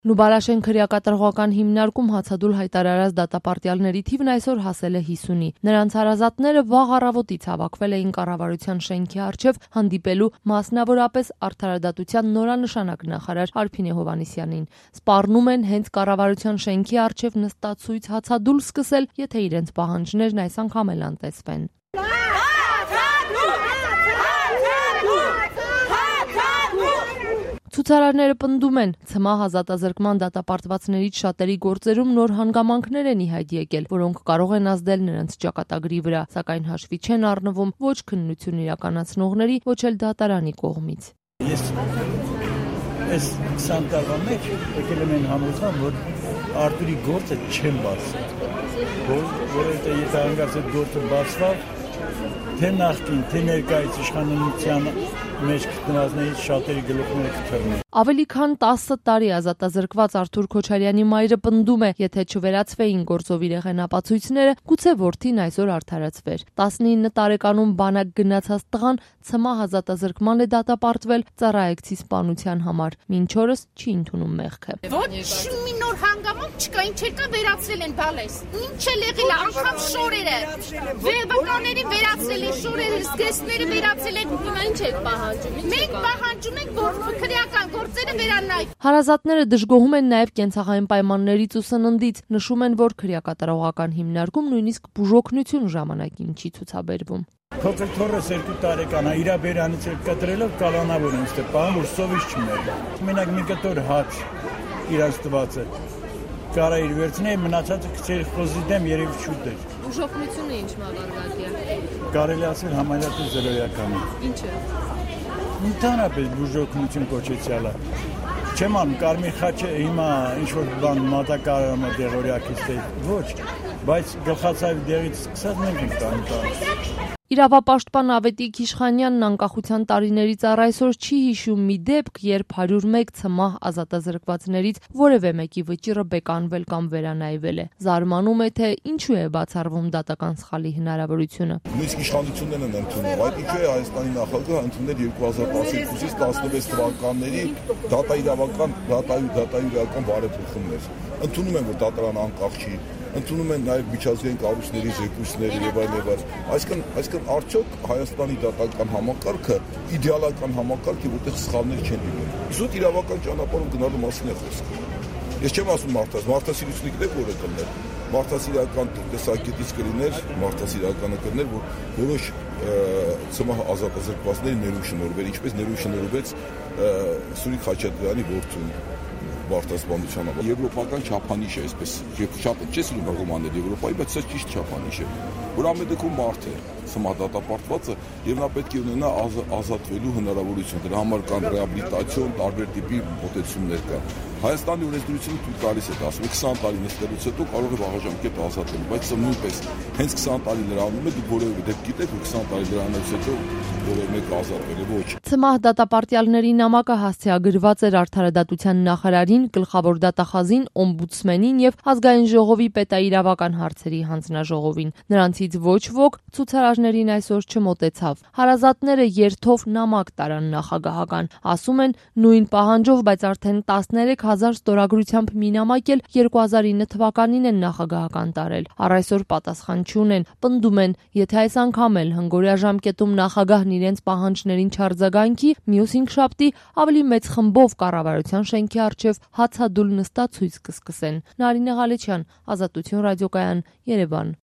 Նուբարաշեն քրեակատարողական հիմնարկում հացադուլ հայտարարած դատապարտյալների թիվն այսօր հասել է 50-ի։ Նրանց հարազատները վաղ առավոտից հավաքվել էին կառավարության շենքի առջև հանդիպելու մասնավորապես արդարադատության նորանշանակ նախարար Արփինե Հովհաննիսյանին։ Սպառնում են հենց կառավարության շենքի առջև նստածույց հացադուլ սկսել, եթե իրենց պահանջներն այս անգամ էլ անտեսվեն։ Ցուցարարները պնդում են, ՑՄԱ ազատազրկման դատապարտվածներից շատերի գործերում նոր հանգամանքներ են ի հայտ եկել, որոնք կարող են ազդել նրանց ճակատագրի վրա, սակայն հաշվի չեն առնվում ոչ քննություն իրականացնողների, ոչ էլ դատարանի կողմից։ Ես այս 20 տարվա մեջ եկել եմ այն համոզման, որ Արտուրի գործը չեն բացել, որովհետև եթե հանգարց այդ գործը բացվավ, թե նախկին, թե ներկայիս իշխանության մեջ գտնվածներից շատերի գլուխները կթռնեն։ Ավելի քան 10 տարի ազատազրկված Արթուր Քոչարյանի մայրը պնդում է, եթե չվերացվեին գործով իր եղենապացույցները, գուցե որդին այսօր արդարացվեր։ 19 տարեկանում բանակ գնացած տղան ՑՄԱ ազատազրկման է դատապարտվել ծառայեկցի սպանության համար։ Մինչ օրս չի ընդունում մեղքը։ Ոչ մի նոր հանգամանք չկա, ինչ կա վերացրել են բալես։ Ինչ էլ եղել է, անգամ շորերը։ Վերբականներին վերացրել են շորերը, զգեստները վերացրել են, հիմա ինչ եք պահանջում։ Մենք պահանջում ենք, որ քրեական գործերը վերանային։ Հարազատները դժգոհում են նաև կենցաղային պայմաններից ու սննդից, նշում են, որ քրեակատարողական հիմնարկում նույնիսկ բուժօգնություն ժամանակին չի ցուցաբերվում։ Փոքր թորս 2 տարեկան է, իր բերանից էլ կտրելով կալանավոր են ստե պահում, որ սովից չմեռնի։ Մենակ մի կտոր հաց իրաց տված է։ Կարա իր վերցնել, մնացածը քցերի խոզի դեմ երևի շուտ է։ Բուժօգնությունը ինչ մակարդակի է։ Կարելի ասել համարյա զրոյական է։ Ինչ է։ Ընդհանրապես բուժօգնություն կոչեցյալը։ Չեմ անում, Կարմիր խաչը հիմա ինչ-որ բան մատակարարում է դեղորյակից թե ոչ, բայց գլխացավի դեղից սկսած մենք ենք տանում։ Իրավապաշտպան Ավետիք Իշխանյանն անկախության տարիներից առ այսօր չի հիշում մի դեպք, երբ 101 ՑՄԱ ազատազրկվածներից որևէ մեկի վճիռը բեկանվել կամ վերանայվել է։ Զարմանում է, թե ինչու է բացառվում դատական սխալի հնարավորությունը։ Նույնիսկ իշխանություններն են ընդունում, այդ ինչու է Հայաստանի նախագահը ընդունել 2012-ից 16 թվականների դատաիրական բարեփոխումներ։ Ընդունում են, որ դատարանը անկախ չի, ընդունում են նաև միջազգային կառույցների զեկույցները եւ այլն։ Այսինքն արդյոք Հայաստանի դատական համակարգը իդեալական համակարգ է, որտեղ սխալներ չեն լինում։ Զուտ իրավական ճանապարհով գնալու մասին է խոսքը։ Ես չեմ ասում մարդասիրությունը գիտեք որ է կլներ։ Մարդասիրական տեսակետից կլիներ, մարդասիրականը կլներ, որ որոշ ՑՄԱ ազատազրկվածների ներում շնորհվեր, ինչպես ներում շնորհվեց Սուրիկ Խաչատրյանի որդուն Բարտասպանության համար։ Եվրոպական չափանիշ է, այսպես շատ չես սիրում ռոմաններ Եվրոպայի, բայց սա ճիշտ չափանիշ է, որ ամենքում մարդ է ՑՄԱ դատապարտվածը եւ նա պետք է ունենա ազատվելու հնարավորություն։ Դրա համար կան ռեաբիլիտացիոն, տարբեր տիպի մոտեցումներ կան։ Հայաստանի օրենսդրությունը թույլ տալիս է, ասում է 20 տարի նստելուց հետո կարող է վաղաժամկետ ազատվել, բայց սա նույնպես հենց 20 տարի լրանում է, դուք որևէ դեպք գիտեք, որ 20 տարի լրանից հետո որևէ մեկը ազատվել է, ոչ։ ՑՄԱ դատապարտյալների նամակը հասցեագրված էր արդարադատության նախարարին, գլխավոր դատախազին, օմբուդսմենին եւ ազգային ժողովի պետաիրավական հարցերի հանձնաժողովին։ Նրանցից ոչ ոք ցուցարարներին այսօր չմոտեցավ։ Հարազատները երթով նամակ տարան նախագահական, ասում են նույն պահանջով, բայց արդեն 13000 ստորագրությամբ մի նամակ էլ 2009 թվականին են նախագահական տարել։ Առ այսօր պատասխան չունեն, պնդում են, եթե այս անգամ էլ հնգորյա ժամկետում նախագահն իրենց պահանջներին չարձագանքի, մյուս հինգշաբթի ավելի մեծ խմբով կառավարության շենքի առջև հացադուլ նստածույց կսկսեն։ Նարինե Ղալեչյան, Ազատություն ռադիոկայան, Երևան։